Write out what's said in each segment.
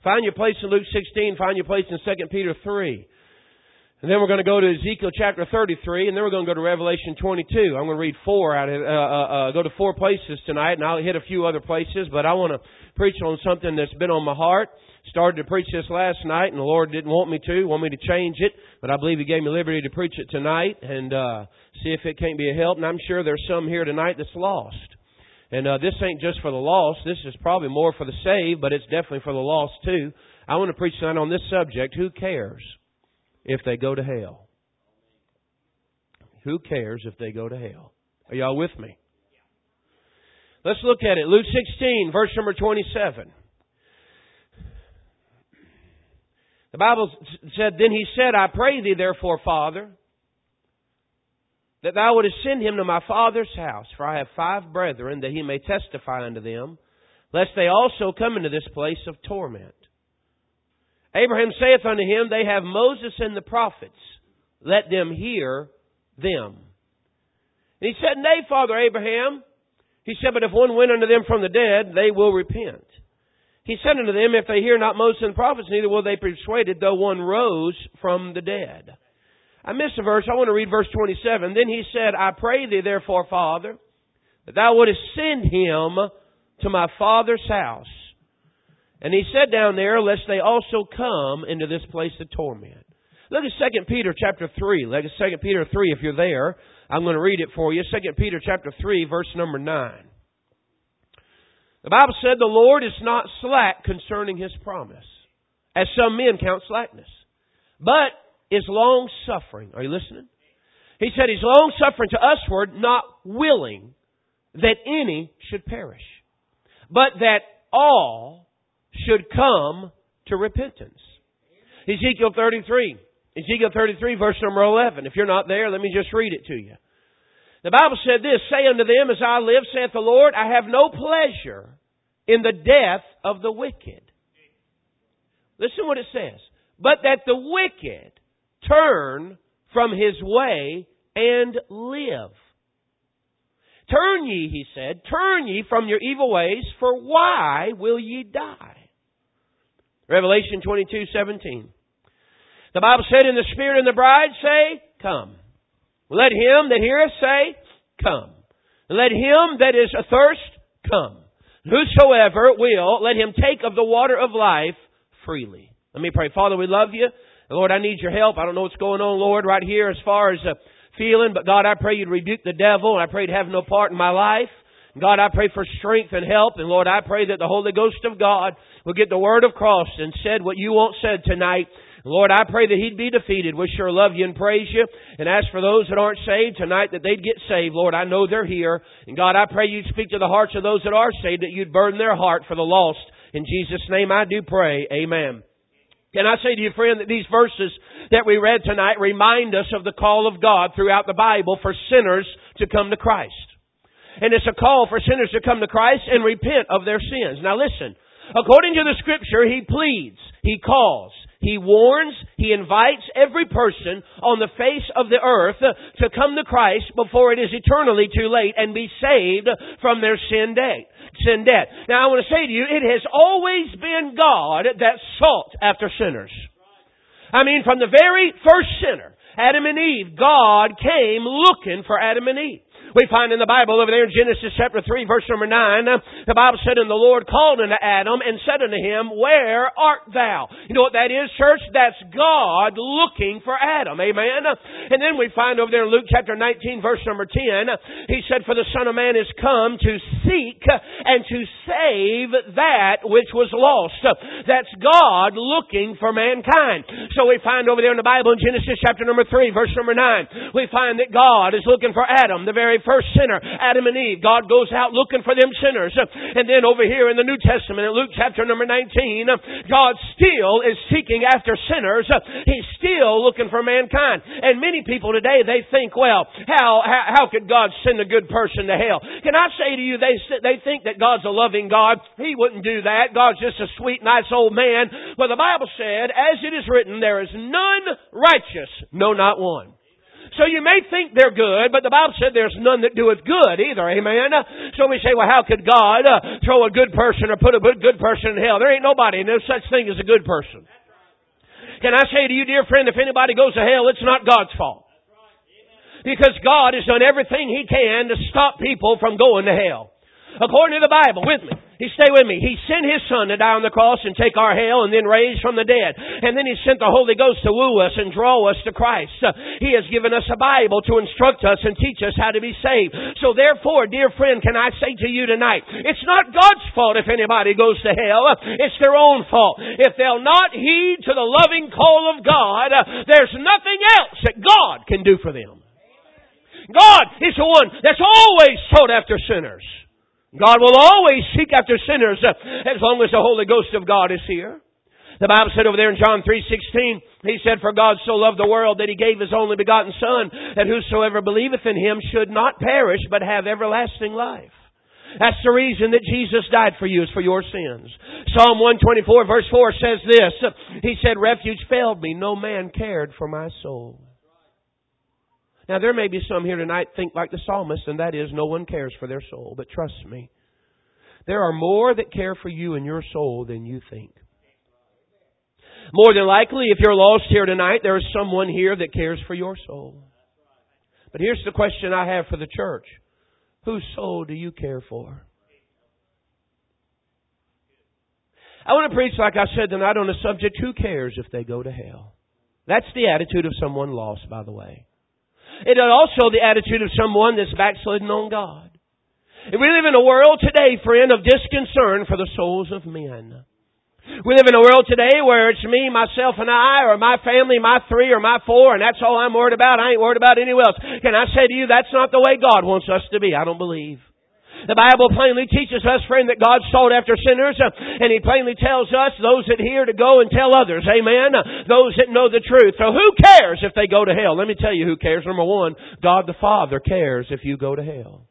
Find your place in Luke 16. Find your place in 2 Peter 3. And then we're going to go to Ezekiel chapter 33, and then we're going to go to Revelation 22. I'm going to read go to 4 places tonight, and I'll hit a few other places, but I want to preach on something that's been on my heart. Started to preach this last night, and the Lord didn't want me to change it, but I believe He gave me liberty to preach it tonight and see if it can't be a help. And I'm sure there's some here tonight that's lost. And this ain't just for the lost. This is probably more for the saved, but it's definitely for the lost too. I want to preach tonight on this subject. Who cares if they go to hell? Who cares if they go to hell? Are y'all with me? Let's look at it. Luke 16, verse number 27. The Bible said, Then he said, I pray thee therefore, Father, that thou wouldest send him to my father's house, for I have 5 brethren, that he may testify unto them, lest they also come into this place of torment. Abraham saith unto him, They have Moses and the prophets. Let them hear them. And he said, Nay, Father Abraham. He said, But if one went unto them from the dead, they will repent. He said unto them, If they hear not Moses and the prophets, neither will they be persuaded, though one rose from the dead. I missed a verse. I want to read verse 27. Then he said, I pray thee therefore, Father, that thou wouldest send him to my father's house. And he said down there, lest they also come into this place of torment. Look at 2 Peter chapter 3. Look at 2 Peter 3 if you're there. I'm going to read it for you. 2 Peter chapter 3, verse number 9. The Bible said, The Lord is not slack concerning His promise, as some men count slackness, but is long-suffering. Are you listening? He said He's long-suffering to usward, not willing that any should perish, but that all should come to repentance. Ezekiel 33, verse number 11. If you're not there, let me just read it to you. The Bible said this, Say unto them, As I live, saith the Lord, I have no pleasure in the death of the wicked. Listen what it says. But that the wicked turn from his way and live. Turn ye, he said, turn ye from your evil ways, for why will ye die? Revelation 22:17. The Bible said, And the Spirit and the bride say, Come. Let him that heareth say, Come. Let him that is athirst, come. Whosoever will, let him take of the water of life freely. Let me pray. Father, we love you. Lord, I need your help. I don't know what's going on, Lord, right here as far as feeling. But God, I pray you'd rebuke the devil. And I pray to have no part in my life. God, I pray for strength and help. And Lord, I pray that the Holy Ghost of God will get the word across and said what you want said tonight. Lord, I pray that He'd be defeated. We sure love you and praise you. And as for those that aren't saved tonight, that they'd get saved. Lord, I know they're here. And God, I pray you'd speak to the hearts of those that are saved, that you'd burden their heart for the lost. In Jesus' name I do pray. Amen. Can I say to you, friend, that these verses that we read tonight remind us of the call of God throughout the Bible for sinners to come to Christ. And it's a call for sinners to come to Christ and repent of their sins. Now listen, according to the Scripture, He pleads, He calls, He warns, He invites every person on the face of the earth to come to Christ before it is eternally too late and be saved from their sin debt. Now I want to say to you, it has always been God that sought after sinners. I mean, from the very first sinner, Adam and Eve, God came looking for Adam and Eve. We find in the Bible over there in Genesis chapter 3, verse number 9, the Bible said, And the Lord called unto Adam and said unto him, Where art thou? You know what that is, church? That's God looking for Adam. Amen? And then we find over there in Luke chapter 19, verse number 10, He said, For the Son of Man is come to seek and to save that which was lost. That's God looking for mankind. So we find over there in the Bible in Genesis chapter number 3, verse number 9, we find that God is looking for Adam, the very first sinner, Adam and Eve. God goes out looking for them sinners. And then over here in the New Testament, in Luke chapter number 19, God still is seeking after sinners. He's still looking for mankind. And many people today, they think, well, how could God send a good person to hell? Can I say to you, they think that God's a loving God. He wouldn't do that. God's just a sweet, nice old man. Well, the Bible said, as it is written, there is none righteous, no, not one. So you may think they're good, but the Bible said there's none that doeth good either. Amen? So we say, well, how could God throw a good person or put a good person in hell? There ain't nobody, no such thing as a good person. Can I say to you, dear friend, if anybody goes to hell, it's not God's fault. Because God has done everything He can to stop people from going to hell. According to the Bible, with me. Stay with me. He sent His Son to die on the cross and take our hell and then raise from the dead. And then He sent the Holy Ghost to woo us and draw us to Christ. He has given us a Bible to instruct us and teach us how to be saved. So therefore, dear friend, can I say to you tonight, it's not God's fault if anybody goes to hell. It's their own fault. If they'll not heed to the loving call of God, there's nothing else that God can do for them. God is the one that's always sought after sinners. God will always seek after sinners as long as the Holy Ghost of God is here. The Bible said over there in John 3:16, He said, for God so loved the world that He gave His only begotten Son, that whosoever believeth in Him should not perish, but have everlasting life. That's the reason that Jesus died for you, is for your sins. Psalm 124 verse 4 says this, He said, refuge failed me, no man cared for my soul. Now, there may be some here tonight think like the psalmist, and that is, no one cares for their soul. But trust me, there are more that care for you and your soul than you think. More than likely, if you're lost here tonight, there is someone here that cares for your soul. But here's the question I have for the church. Whose soul do you care for? I want to preach, like I said tonight, on the subject, who cares if they go to hell? That's the attitude of someone lost, by the way. It is also the attitude of someone that's backslidden on God. And we live in a world today, friend, of disconcern for the souls of men. We live in a world today where it's me, myself, and I, or my family, my three, or my four, and that's all I'm worried about. I ain't worried about anyone else. Can I say to you, that's not the way God wants us to be. I don't believe. The Bible plainly teaches us, friend, that God sought after sinners, and He plainly tells us, those that hear, to go and tell others. Amen? Those that know the truth. So who cares if they go to hell? Let me tell you who cares. Number one, God the Father cares if you go to hell.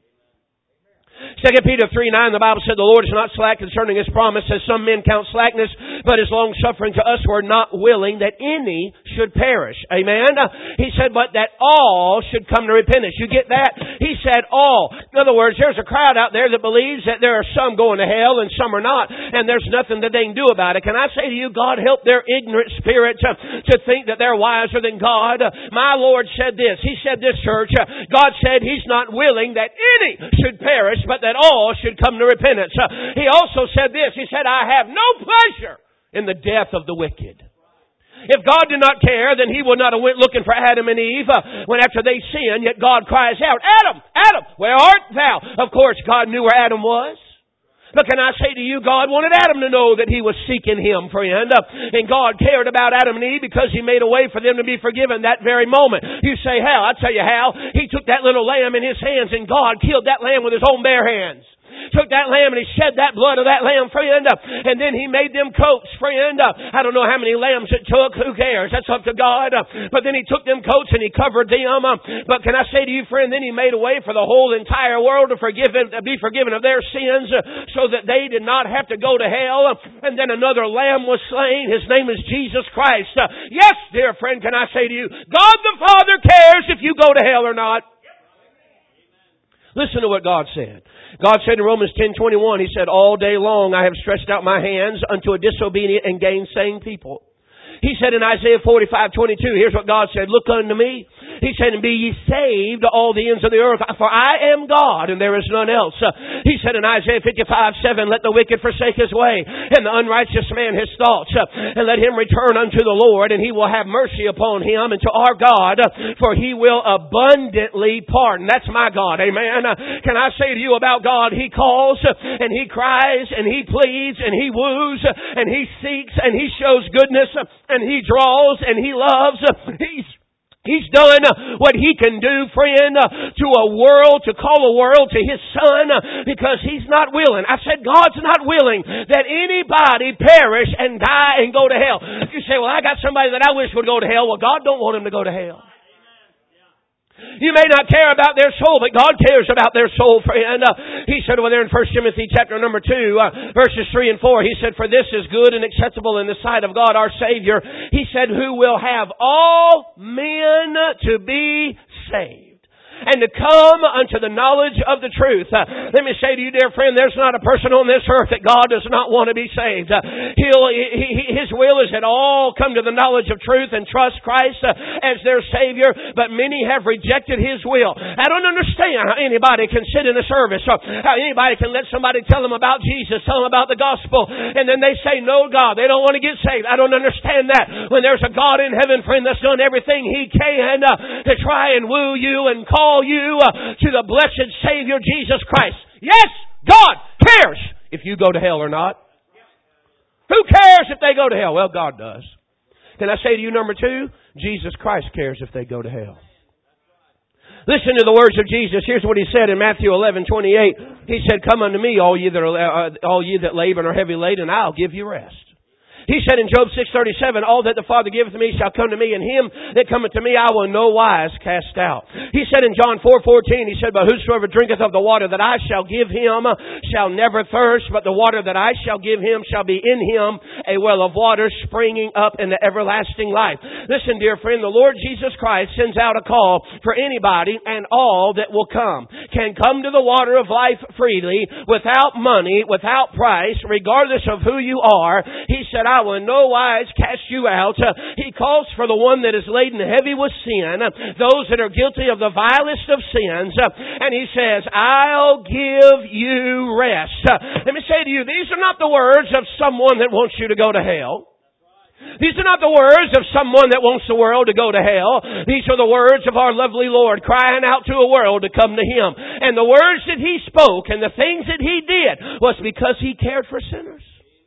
2 Peter 3:9, the Bible said, the Lord is not slack concerning His promise, as some men count slackness, but is long-suffering to us, we're not willing that any should perish. Amen? He said, but that all should come to repentance. You get that? He said all. In other words, there's a crowd out there that believes that there are some going to hell and some are not, and there's nothing that they can do about it. Can I say to you, God help their ignorant spirit to think that they're wiser than God? My Lord said this. He said this, church. God said He's not willing that any should perish, but that all should come to repentance. He also said this. He said, I have no pleasure in the death of the wicked. If God did not care, then He would not have went looking for Adam and Eve when after they sinned, yet God cries out, Adam, Adam, where art thou? Of course, God knew where Adam was. But can I say to you, God wanted Adam to know that he was seeking Him, friend. And God cared about Adam and Eve because He made a way for them to be forgiven that very moment. You say, how? I'll tell you how. He took that little lamb in His hands and God killed that lamb with His own bare hands. Took that lamb and He shed that blood of that lamb, friend, and then He made them coats, friend. I don't know how many lambs it took. Who cares? That's up to God. But then He took them coats and He covered them. But can I say to you, friend, then He made a way for the whole entire world to be forgiven of their sins so that they did not have to go to hell. And then another lamb was slain. His name is Jesus Christ. Yes, dear friend, can I say to you, God the Father cares if you go to hell or not. Listen to what God said. God said in Romans 10:21, He said, all day long I have stretched out my hands unto a disobedient and gainsaying people. He said in Isaiah 45:22, here's what God said, look unto me. He said, and be ye saved, all the ends of the earth, for I am God, and there is none else. He said in Isaiah 55:7, let the wicked forsake his way, and the unrighteous man his thoughts, and let him return unto the Lord, and He will have mercy upon him, and to our God, for He will abundantly pardon. That's my God, amen. Can I say to you about God, He calls, and He cries, and He pleads, and He woos, and He seeks, and He shows goodness, and He draws, and He loves. He's done what He can do, friend, to a world, to call a world to His Son, because He's not willing. I said God's not willing that anybody perish and die and go to hell. You say, well, I got somebody that I wish would go to hell. Well, God don't want him to go to hell. You may not care about their soul, but God cares about their soul, friend. He said over there in 1 Timothy chapter number 2, verses 3 and 4, He said, for this is good and acceptable in the sight of God our Savior. He said, who will have all men to be saved, and to come unto the knowledge of the truth. Let me say to you, dear friend, there's not a person on this earth that God does not want to be saved. His will is that all come to the knowledge of truth and trust Christ as their Savior, but many have rejected His will. I don't understand how anybody can sit in a service or how anybody can let somebody tell them about Jesus, tell them about the gospel, and then they say, no God, they don't want to get saved. I don't understand that. When there's a God in heaven, friend, that's done everything He can to try and woo you and call you to the blessed Savior Jesus Christ. Yes, God cares if you go to hell or not. Who cares if they go to hell? Well, God does. Can I say to you, number two, Jesus Christ cares if they go to hell. Listen to the words of Jesus. Here's what He said in Matthew 11:28. He said, come unto me, all ye that labor and are heavy laden, and I'll give you rest. He said in Job 6:37, all that the Father giveth me shall come to me, and him that cometh to me I will no wise cast out. He said in John 4:14, He said, but whosoever drinketh of the water that I shall give him shall never thirst, but the water that I shall give him shall be in him a well of water springing up into everlasting life. Listen, dear friend, the Lord Jesus Christ sends out a call for anybody and all that will come. Can come to the water of life freely, without money, without price, regardless of who you are. He said, I will in no wise cast you out. He calls for the one that is laden heavy with sin, those that are guilty of the vilest of sins, and He says, I'll give you rest. Let me say to you, these are not the words of someone that wants you to go to hell. These are not the words of someone that wants the world to go to hell. These are the words of our lovely Lord crying out to a world to come to Him. And the words that He spoke and the things that He did was because He cared for sinners.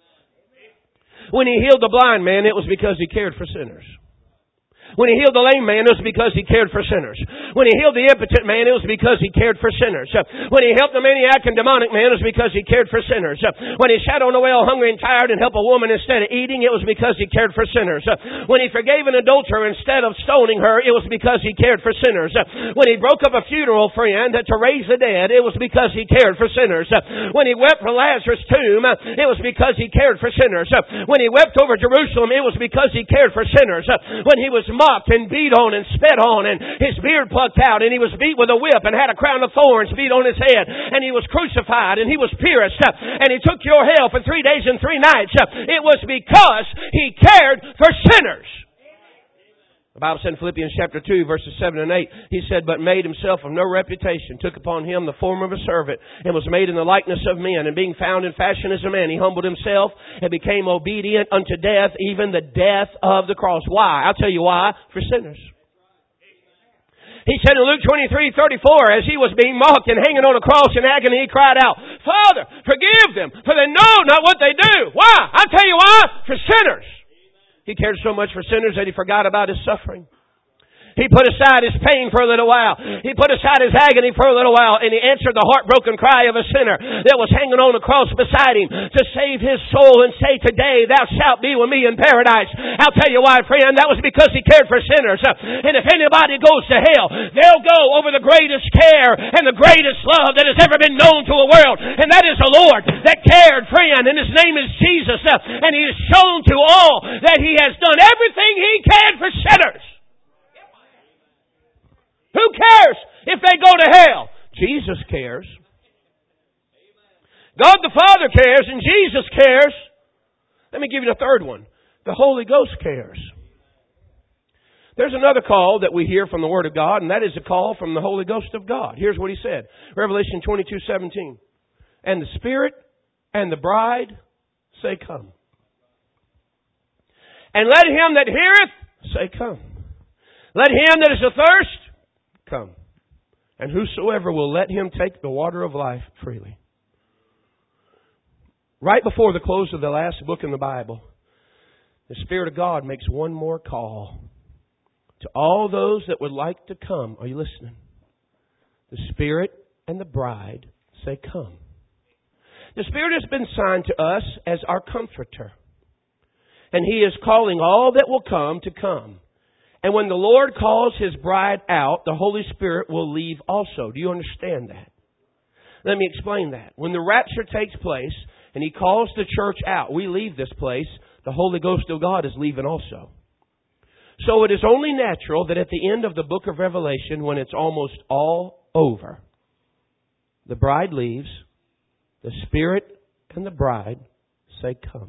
When He healed the blind man, it was because He cared for sinners. When He healed the lame man, it was because He cared for sinners. When He healed the impotent man, it was because He cared for sinners. When He helped the maniac and demonic man, it was because He cared for sinners. When He sat on a well hungry and tired and helped a woman instead of eating, it was because He cared for sinners. When He forgave an adulterer instead of stoning her, it was because He cared for sinners. When He broke up a funeral, friend, to raise the dead, it was because He cared for sinners. When He wept for Lazarus' tomb, it was because He cared for sinners. When He wept over Jerusalem, it was because He cared for sinners. When He was mocked and beat on and spit on and his beard plucked out and He was beat with a whip and had a crown of thorns beat on His head and He was crucified and He was pierced and He took your hell for 3 days and 3 nights. It was because He cared for sinners. The Bible said in Philippians chapter 2 verses 7 and 8, He said, but made Himself of no reputation, took upon Him the form of a servant, and was made in the likeness of men. And being found in fashion as a man, He humbled Himself and became obedient unto death, even the death of the cross. Why? I'll tell you why. For sinners. He said in Luke 23:34, as He was being mocked and hanging on a cross in agony, He cried out, Father, forgive them, for they know not what they do. Why? I'll tell you why. For sinners. He cared so much for sinners that He forgot about His suffering. He put aside His pain for a little while. He put aside His agony for a little while, and He answered the heartbroken cry of a sinner that was hanging on a cross beside Him to save his soul and say, today thou shalt be with me in paradise. I'll tell you why, friend. That was because He cared for sinners. And if anybody goes to hell, they'll go over the greatest care and the greatest love that has ever been known to a world. And that is the Lord that cared, friend. And His name is Jesus. And He has shown to all that He has done everything He can for sinners. Who cares if they go to hell? Jesus cares. God the Father cares and Jesus cares. Let me give you the third one. The Holy Ghost cares. There's another call that we hear from the Word of God, and that is a call from the Holy Ghost of God. Here's what He said. Revelation 22:17. And the Spirit and the bride say, come. And let him that heareth say, come. Let him that is athirst come. And whosoever will let him take the water of life freely. Right before the close of the last book in the Bible, the Spirit of God makes one more call to all those that would like to come. Are you listening? The Spirit and the bride say, come. The Spirit has been signed to us as our comforter. And He is calling all that will come to come. And when the Lord calls His bride out, the Holy Spirit will leave also. Do you understand that? Let me explain that. When the rapture takes place and He calls the church out, we leave this place, the Holy Ghost of God is leaving also. So it is only natural that at the end of the book of Revelation, when it's almost all over, the bride leaves, the Spirit and the bride say, come.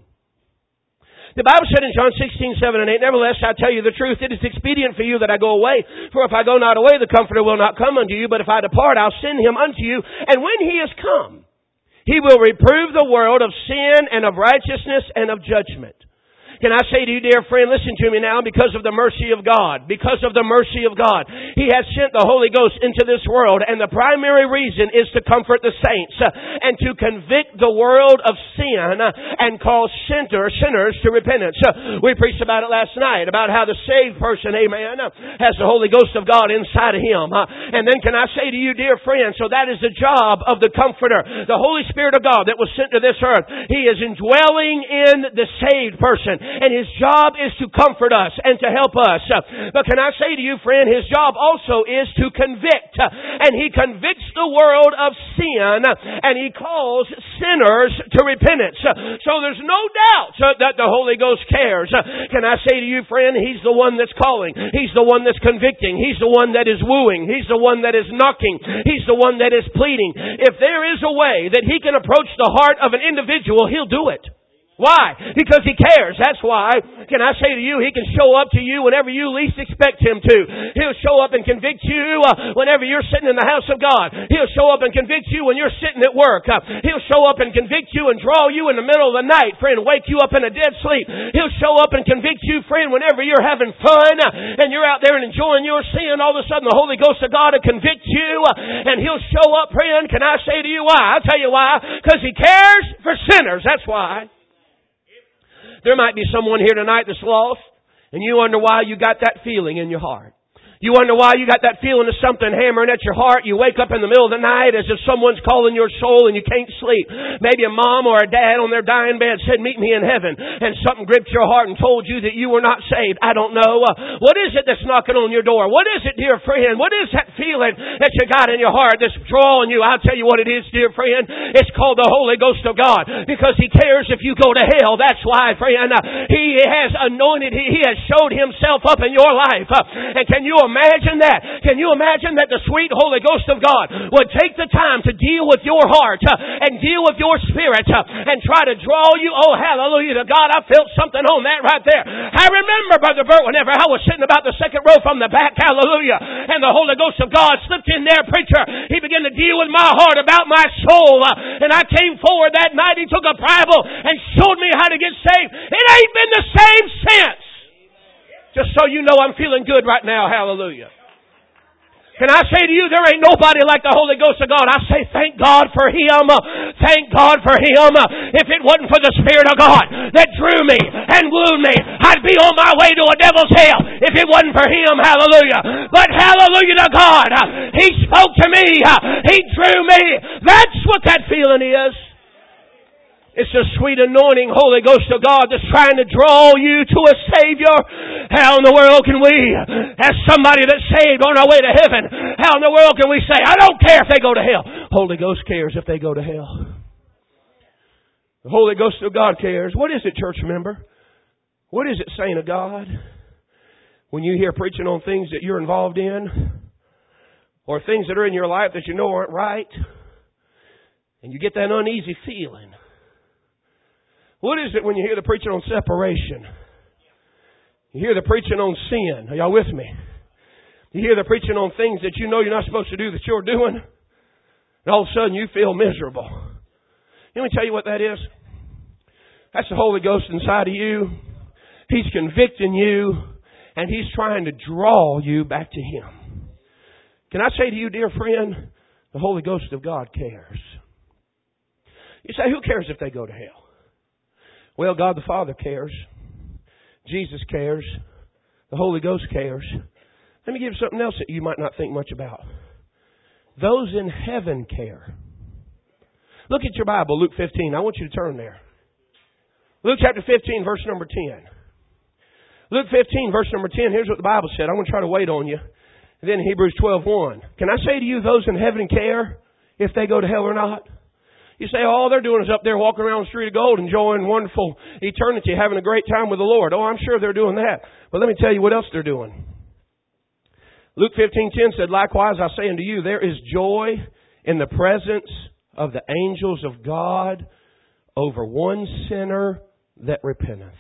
The Bible said in John 16, 7 and 8, nevertheless, I tell you the truth, it is expedient for you that I go away. For if I go not away, the Comforter will not come unto you. But if I depart, I'll send him unto you. And when he is come, he will reprove the world of sin and of righteousness and of judgment. Can I say to you, dear friend, listen to me now, because of the mercy of God, because of the mercy of God, He has sent the Holy Ghost into this world, and the primary reason is to comfort the saints and to convict the world of sin and call sinners to repentance. We preached about it last night, about how the saved person, amen, has the Holy Ghost of God inside of him. And then can I say to you, dear friend, so that is the job of the Comforter, the Holy Spirit of God that was sent to this earth. He is indwelling in the saved person. And His job is to comfort us and to help us. But can I say to you, friend, His job also is to convict. And He convicts the world of sin, and He calls sinners to repentance. So there's no doubt that the Holy Ghost cares. Can I say to you, friend, He's the one that's calling. He's the one that's convicting. He's the one that is wooing. He's the one that is knocking. He's the one that is pleading. If there is a way that He can approach the heart of an individual, He'll do it. Why? Because He cares. That's why. Can I say to you, He can show up to you whenever you least expect Him to. He'll show up and convict you whenever you're sitting in the house of God. He'll show up and convict you when you're sitting at work. He'll show up and convict you and draw you in the middle of the night, friend, wake you up in a dead sleep. He'll show up and convict you, friend, whenever you're having fun and you're out there and enjoying your sin. All of a sudden the Holy Ghost of God will convict you and He'll show up, friend. Can I say to you why? I'll tell you why. Because He cares for sinners. That's why. There might be someone here tonight that's lost, and you wonder why you got that feeling in your heart. You wonder why you got that feeling of something hammering at your heart. You wake up in the middle of the night as if someone's calling your soul and you can't sleep. Maybe a mom or a dad on their dying bed said, meet me in heaven. And something gripped your heart and told you that you were not saved. I don't know. What is it that's knocking on your door? What is it, dear friend? What is that feeling that you got in your heart that's drawing you? I'll tell you what it is, dear friend. It's called the Holy Ghost of God. Because He cares if you go to hell. That's why, friend. He has anointed. He has showed Himself up in your life. And can you imagine that? Can you imagine that the sweet Holy Ghost of God would take the time to deal with your heart and deal with your spirit and try to draw you? Oh, hallelujah to God. I felt something on that right there. I remember, Brother Bert, whenever I was sitting about the second row from the back, hallelujah, and the Holy Ghost of God slipped in there, preacher. He began to deal with my heart about my soul. And I came forward that night. He took a Bible and showed me how to get saved. It ain't been the same since. Just so you know, I'm feeling good right now. Hallelujah. Can I say to you, there ain't nobody like the Holy Ghost of God. I say thank God for Him. Thank God for Him. If it wasn't for the Spirit of God that drew me and wooed me, I'd be on my way to a devil's hell. If it wasn't for Him, hallelujah. But hallelujah to God. He spoke to me. He drew me. That's what that feeling is. It's the sweet anointing Holy Ghost of God that's trying to draw you to a Savior. How in the world can we, as somebody that's saved on our way to heaven, how in the world can we say, I don't care if they go to hell? Holy Ghost cares if they go to hell. The Holy Ghost of God cares. What is it, church member? What is it, saint of God? When you hear preaching on things that you're involved in, or things that are in your life that you know aren't right, and you get that uneasy feeling. What is it when you hear the preaching on separation? You hear the preaching on sin. Are y'all with me? You hear the preaching on things that you know you're not supposed to do that you're doing. And all of a sudden you feel miserable. Let me tell you what that is. That's the Holy Ghost inside of you. He's convicting you. And He's trying to draw you back to Him. Can I say to you, dear friend, the Holy Ghost of God cares. You say, who cares if they go to hell? Well, God the Father cares. Jesus cares. The Holy Ghost cares. Let me give you something else that you might not think much about. Those in heaven care. Look at your Bible, Luke 15. I want you to turn there. Luke chapter 15, verse number 10. Luke 15, verse number 10. Here's what the Bible said. I'm going to try to wait on you. And then Hebrews 12:1. Can I say to you, those in heaven care if they go to hell or not? You say, all they're doing is up there walking around the street of gold, enjoying wonderful eternity, having a great time with the Lord. Oh, I'm sure they're doing that. But let me tell you what else they're doing. Luke 15:10 said, likewise I say unto you, there is joy in the presence of the angels of God over one sinner that repenteth.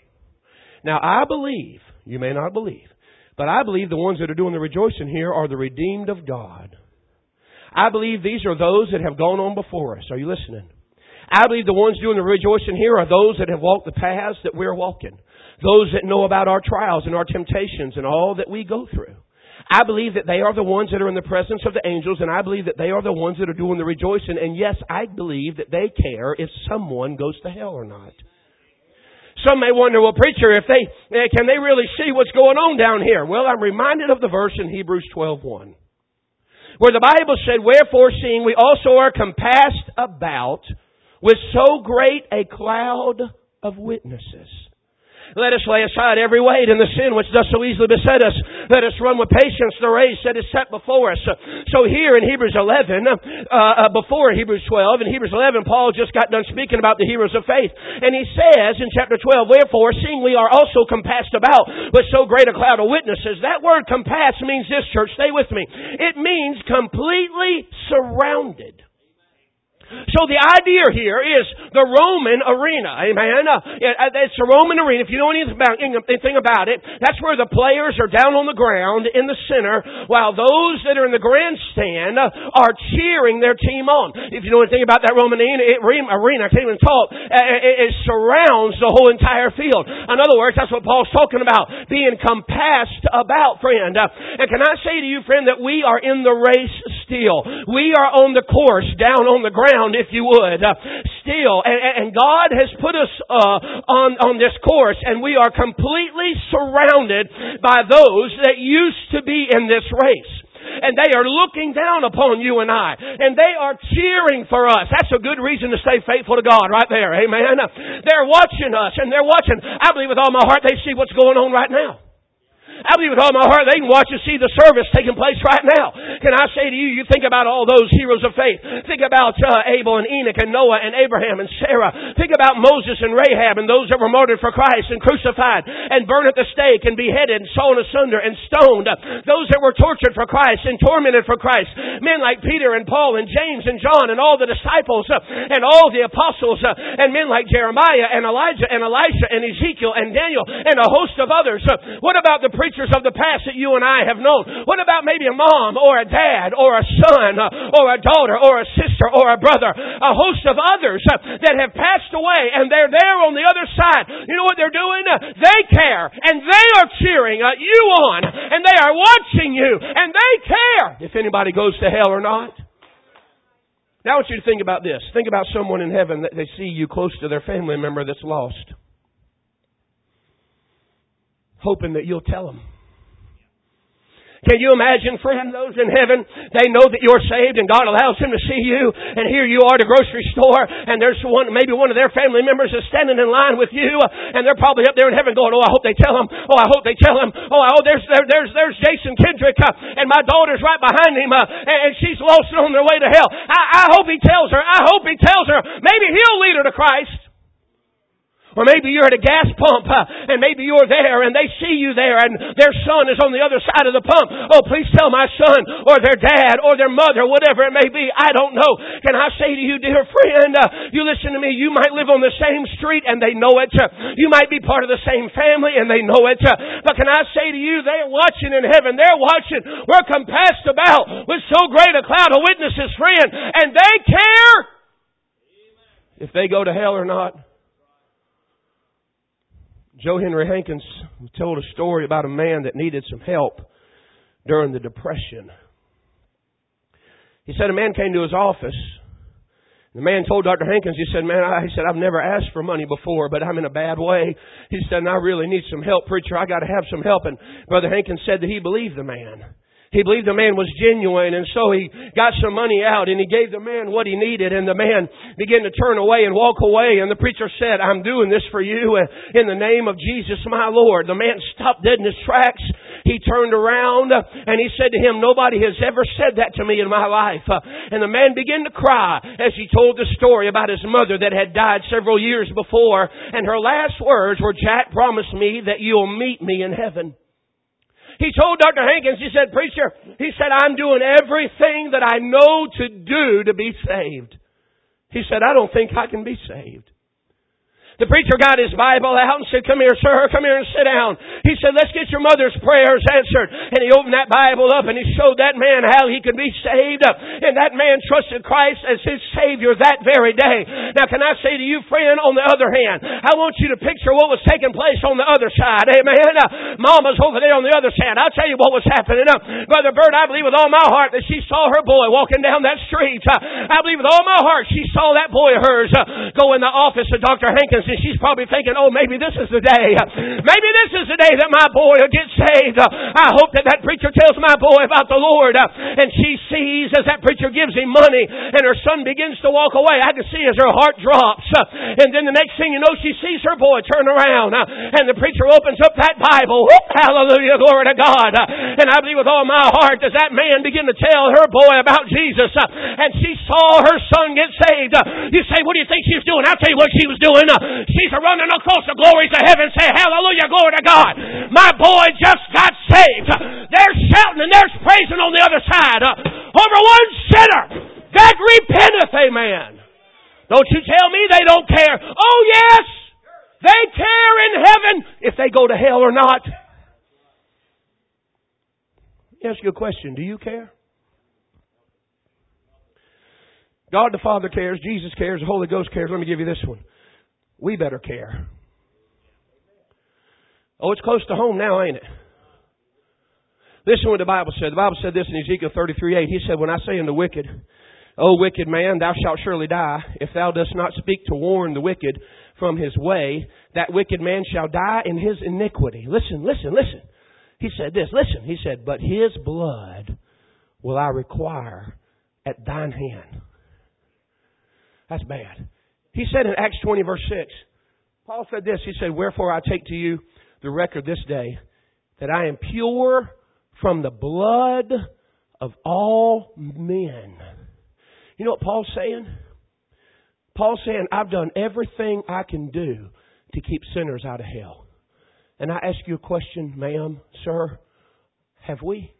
Now I believe, you may not believe, but I believe the ones that are doing the rejoicing here are the redeemed of God. I believe these are those that have gone on before us. Are you listening? I believe the ones doing the rejoicing here are those that have walked the paths that we're walking. Those that know about our trials and our temptations and all that we go through. I believe that they are the ones that are in the presence of the angels, and I believe that they are the ones that are doing the rejoicing. And yes, I believe that they care if someone goes to hell or not. Some may wonder, well, preacher, can they really see what's going on down here? Well, I'm reminded of the verse in Hebrews 12:1, where the Bible said, wherefore seeing we also are compassed about with so great a cloud of witnesses. Let us lay aside every weight and the sin which does so easily beset us. Let us run with patience the race that is set before us. So here in Hebrews 11, before Hebrews 12, in Hebrews 11, Paul just got done speaking about the heroes of faith. And he says in chapter 12, wherefore, seeing we are also compassed about with so great a cloud of witnesses. That word compass means this, church. Stay with me. It means completely surrounded. So the idea here is the Roman arena. Amen. It's a Roman arena. If you know anything about it, that's where the players are down on the ground in the center, while those that are in the grandstand are cheering their team on. If you know anything about that Roman arena, I can't even talk. It surrounds the whole entire field. In other words, that's what Paul's talking about, being compassed about, friend. And can I say to you, friend, that we are in the race still. We are on the course, down on the ground, if you would, still. And God has put us on this course, and we are completely surrounded by those that used to be in this race. And they are looking down upon you and I. And they are cheering for us. That's a good reason to stay faithful to God right there. Amen. They're watching us, and they're watching. I believe with all my heart they see what's going on right now. I believe with all my heart they can watch and see the service taking place right now. Can I say to you, you think about all those heroes of faith. Think about Abel and Enoch and Noah and Abraham and Sarah. Think about Moses and Rahab and those that were martyred for Christ and crucified and burned at the stake and beheaded and sawn asunder and stoned. Those that were tortured for Christ and tormented for Christ. Men like Peter and Paul and James and John and all the disciples and all the apostles and men like Jeremiah and Elijah and Elisha and Ezekiel and Daniel and a host of others. What about the preachers of the past that you and I have known? What about maybe a mom or a dad or a son or a daughter or a sister or a brother? A host of others that have passed away, and they're there on the other side. You know what they're doing? They care, and they are cheering you on, and they are watching you, and they care if anybody goes to hell or not. Now I want you to think about this. Think about someone in heaven that they see you close to their family member that's lost, hoping that you'll tell them. Can you imagine, friend, those in heaven, they know that you're saved and God allows them to see you, and here you are at a grocery store, and there's maybe one of their family members is standing in line with you, and they're probably up there in heaven going, oh, I hope they tell him. Oh, I hope they tell him. Oh, there's Jason Kendrick, and my daughter's right behind him, and she's lost and on their way to hell. I hope he tells her. I hope he tells her. Maybe he'll lead her to Christ. Or maybe you're at a gas pump and maybe you're there and they see you there and their son is on the other side of the pump. Oh, please tell my son or their dad or their mother, whatever it may be. I don't know. Can I say to you, dear friend, you listen to me, you might live on the same street and they know it. You might be part of the same family and they know it. But can I say to you, they're watching in heaven. They're watching. We're compassed about with so great a cloud of witnesses, friend. And they care if they go to hell or not. Joe Henry Hankins told a story about a man that needed some help during the Depression. He said a man came to his office. The man told Dr. Hankins, he said, I've never asked for money before, but I'm in a bad way. He said, and I really need some help, preacher. I got to have some help. And Brother Hankins said that he believed the man. He believed the man was genuine, and so he got some money out and he gave the man what he needed, and the man began to turn away and walk away, and the preacher said, I'm doing this for you in the name of Jesus, my Lord. The man stopped dead in his tracks he turned around and he said to him, "Nobody has ever said that to me in my life." And the man began to cry as he told the story about his mother that had died several years before. And her last words were, "Jack, promise me that you'll meet me in heaven." He told Dr. Hankins, he said, "Preacher," he said, "I'm doing everything that I know to do to be saved." He said, "I don't think I can be saved." The preacher got his Bible out and said, "Come here, sir. Come here and sit down." He said, "Let's get your mother's prayers answered." And he opened that Bible up and he showed that man how he could be saved. And that man trusted Christ as his Savior that very day. Now, can I say to you, friend, on the other hand, I want you to picture what was taking place on the other side. Amen. Mama's over there on the other side. I'll tell you what was happening. Brother Bert, I believe with all my heart that she saw her boy walking down that street. I believe with all my heart she saw that boy of hers go in the office of Dr. Hankins. And she's probably thinking, "Oh, maybe this is the day. Maybe this is the day that my boy will get saved. I hope that preacher tells my boy about the Lord." And she sees as that preacher gives him money and her son begins to walk away. I can see as her heart drops. And then the next thing you know, she sees her boy turn around. And the preacher opens up that Bible. Hallelujah, glory to God. And I believe with all my heart does that man begin to tell her boy about Jesus. And she saw her son get saved. You say, "What do you think she was doing?" I'll tell you what she was doing. She's running across the glories of heaven, say, "Hallelujah, glory to God. My boy just got saved." They're shouting and they're praising on the other side over one sinner that repenteth, amen. Don't you tell me they don't care. Oh, yes, they care in heaven if they go to hell or not. Let me ask you a question. Do you care? God the Father cares. Jesus cares. The Holy Ghost cares. Let me give you this one. We better care. Oh, it's close to home now, ain't it? Listen to what the Bible said. The Bible said this in Ezekiel 33:8. He said, "When I say unto the wicked, O wicked man, thou shalt surely die, if thou dost not speak to warn the wicked from his way, that wicked man shall die in his iniquity." Listen, listen, listen. He said this. Listen, he said, "But his blood will I require at thine hand." That's bad. He said in Acts 20 verse 6, Paul said this, he said, "Wherefore I take to you the record this day, that I am pure from the blood of all men." You know what Paul's saying? Paul's saying, I've done everything I can do to keep sinners out of hell. And I ask you a question, ma'am, sir, have we?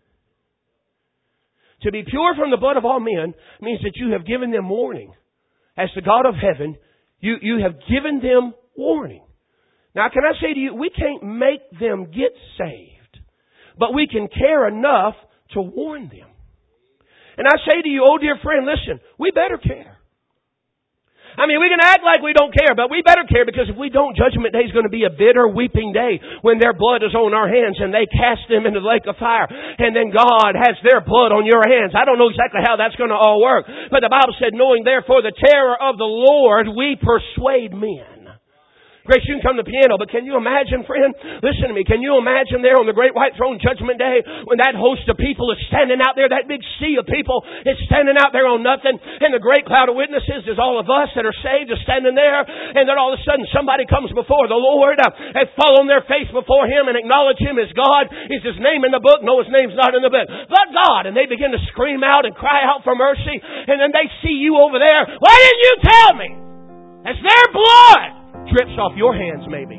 To be pure from the blood of all men means that you have given them warning. As the God of heaven, you have given them warning. Now, can I say to you, we can't make them get saved, but we can care enough to warn them. And I say to you, oh dear friend, listen, we better care. I mean, we can act like we don't care, but we better care, because if we don't, Judgment Day is going to be a bitter, weeping day when their blood is on our hands and they cast them into the lake of fire. And then God has their blood on your hands. I don't know exactly how that's going to all work. But the Bible said, knowing therefore the terror of the Lord, we persuade men. Grace, you can come to the piano, but can you imagine, friend? Listen to me. Can you imagine there on the great white throne Judgment Day when that host of people is standing out there, that big sea of people is standing out there on nothing, and the great cloud of witnesses is all of us that are saved is standing there, and then all of a sudden somebody comes before the Lord and fall on their face before Him and acknowledge Him as God. Is His name in the book? No, His name's not in the book. But God. And they begin to scream out and cry out for mercy, and then they see you over there. Why didn't you tell me? It's their blood drips off your hands, maybe.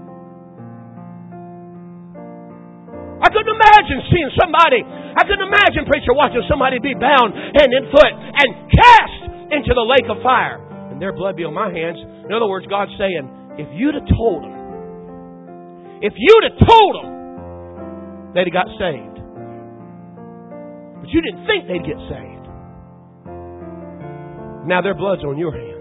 I couldn't imagine seeing somebody, I couldn't imagine, preacher, watching somebody be bound hand and foot and cast into the lake of fire and their blood be on my hands. In other words, God's saying, if you'd have told them, they'd have got saved. But you didn't think they'd get saved. Now their blood's on your hands.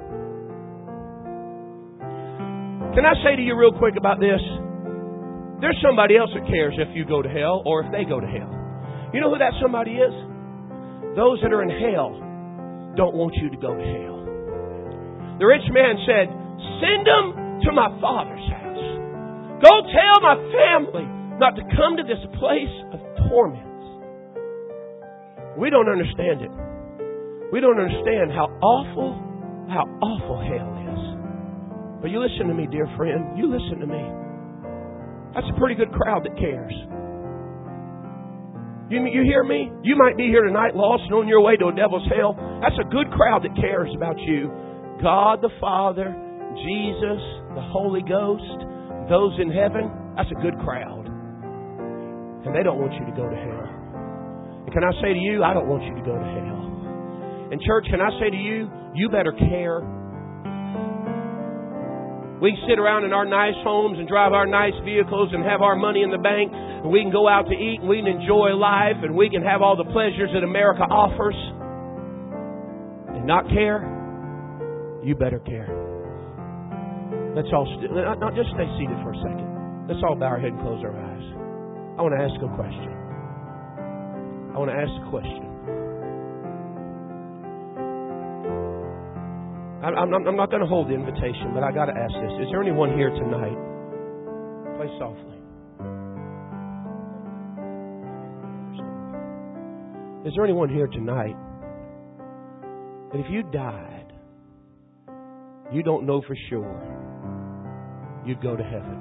Can I say to you real quick about this? There's somebody else that cares if you go to hell or if they go to hell. You know who that somebody is? Those that are in hell don't want you to go to hell. The rich man said, send them to my Father's house. Go tell my family not to come to this place of torments. We don't understand it. We don't understand how awful hell is. But you listen to me, dear friend. You listen to me. That's a pretty good crowd that cares. You hear me? You might be here tonight lost and on your way to a devil's hell. That's a good crowd that cares about you. God the Father, Jesus, the Holy Ghost, those in heaven, that's a good crowd. And they don't want you to go to hell. And can I say to you, I don't want you to go to hell. And church, can I say to you, you better care. We can sit around in our nice homes and drive our nice vehicles and have our money in the bank, and we can go out to eat and we can enjoy life and we can have all the pleasures that America offers and not care. You better care. Let's all just stay seated for a second. Let's all bow our head and close our eyes. I want to ask a question. I want to ask a question. I'm not going to hold the invitation, but I got to ask this. Is there anyone here tonight? Play softly. Is there anyone here tonight that if you died, you don't know for sure you'd go to heaven?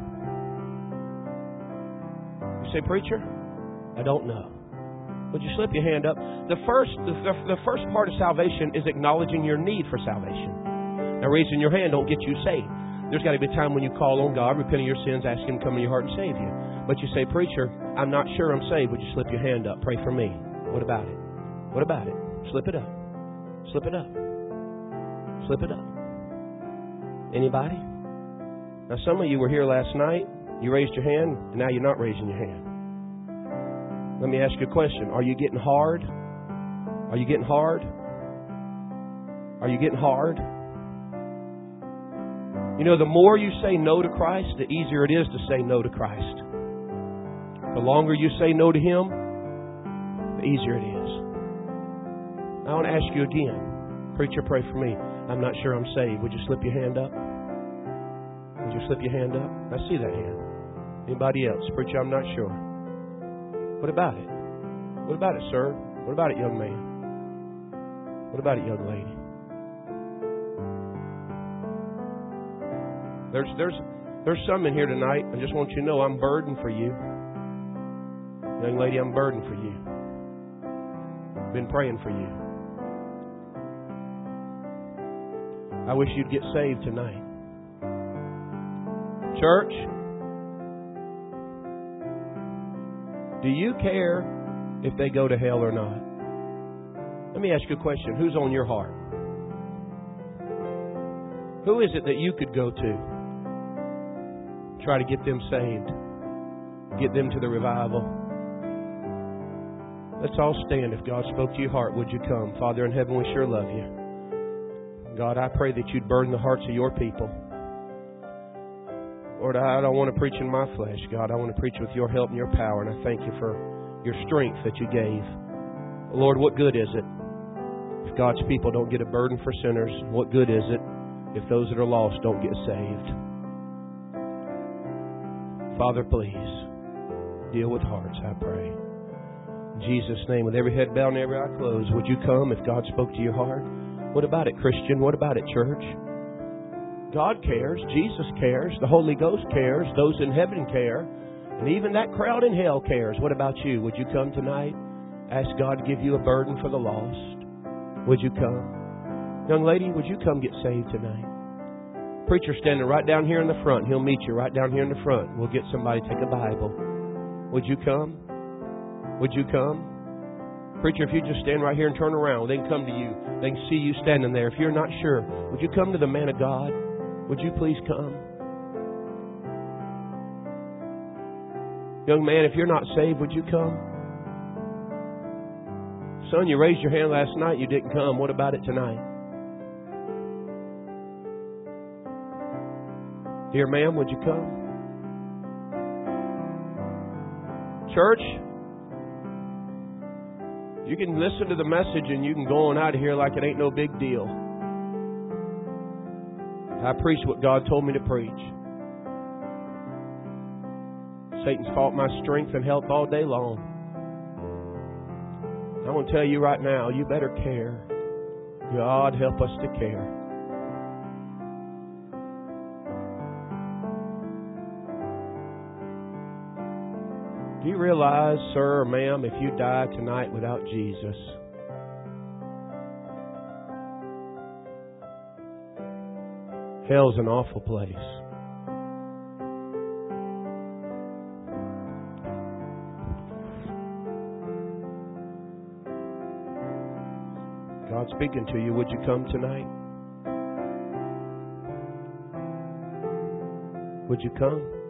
You say, preacher, I don't know. Would you slip your hand up? The first part of salvation is acknowledging your need for salvation. Now, raising your hand don't get you saved. There's got to be a time when you call on God, repent of your sins, ask Him to come in your heart and save you. But you say, preacher, I'm not sure I'm saved. Would you slip your hand up? Pray for me. What about it? What about it? Slip it up. Slip it up. Slip it up. Anybody? Now, some of you were here last night. You raised your hand, and now you're not raising your hand. Let me ask you a question. Are you getting hard? Are you getting hard? Are you getting hard? You know, the more you say no to Christ, the easier it is to say no to Christ. The longer you say no to Him, the easier it is. I want to ask you again. Preacher, pray for me. I'm not sure I'm saved. Would you slip your hand up? Would you slip your hand up? I see that hand. Anybody else? Preacher, I'm not sure. What about it? What about it, sir? What about it, young man? What about it, young lady? There's some in here tonight. I just want you to know I'm burdened for you. Young lady, I'm burdened for you. I've been praying for you. I wish you'd get saved tonight. Church, do you care if they go to hell or not? Let me ask you a question. Who's on your heart? Who is it that you could go to? Try to get them saved. Get them to the revival. Let's all stand. If God spoke to your heart, would you come? Father in heaven, we sure love you. God, I pray that you'd burden the hearts of your people. Lord, I don't want to preach in my flesh. God, I want to preach with your help and your power. And I thank you for your strength that you gave. Lord, what good is it if God's people don't get a burden for sinners? What good is it if those that are lost don't get saved? Father, please, deal with hearts, I pray. In Jesus' name, with every head bowed and every eye closed, would you come if God spoke to your heart? What about it, Christian? What about it, church? God cares. Jesus cares. The Holy Ghost cares. Those in heaven care. And even that crowd in hell cares. What about you? Would you come tonight? Ask God to give you a burden for the lost. Would you come? Young lady, would you come get saved tonight? Preacher standing right down here in the front. He'll meet you right down here in the front. We'll get somebody to take a Bible. Would you come? Would you come? Preacher, if you just stand right here and turn around, they can come to you. They can see you standing there. If you're not sure, would you come to the man of God? Would you please come? Young man, if you're not saved, would you come? Son, you raised your hand last night. You didn't come. What about it tonight? Dear ma'am, would you come? Church, you can listen to the message and you can go on out of here like it ain't no big deal. I preach what God told me to preach. Satan's fought my strength and health all day long. I want to tell you right now, you better care. God help us to care. Do you realize, sir or ma'am, if you die tonight without Jesus, hell's an awful place. God's speaking to you. Would you come tonight? Would you come?